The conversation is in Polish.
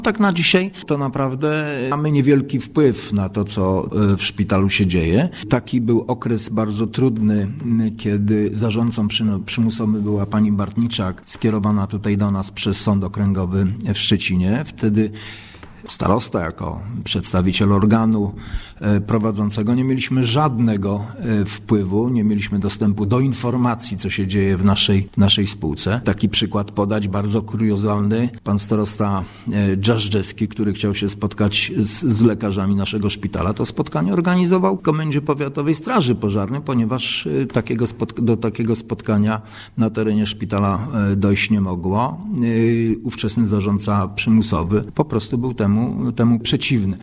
Tak na dzisiaj to naprawdę mamy niewielki wpływ na to, co w szpitalu się dzieje. Taki był okres bardzo trudny, kiedy zarządcą przymusowym była pani Bartniczak, skierowana tutaj do nas przez Sąd Okręgowy w Szczecinie. Wtedy starosta jako przedstawiciel organu prowadzącego nie mieliśmy żadnego wpływu, nie mieliśmy dostępu do informacji, co się dzieje w naszej spółce. Taki przykład podać, bardzo kuriozalny. Pan starosta Dżażdżewski, który chciał się spotkać z lekarzami naszego szpitala, to spotkanie organizował w Komendzie Powiatowej Straży Pożarnej, ponieważ do takiego spotkania na terenie szpitala dojść nie mogło. Ówczesny zarządca przymusowy po prostu był temu przeciwny.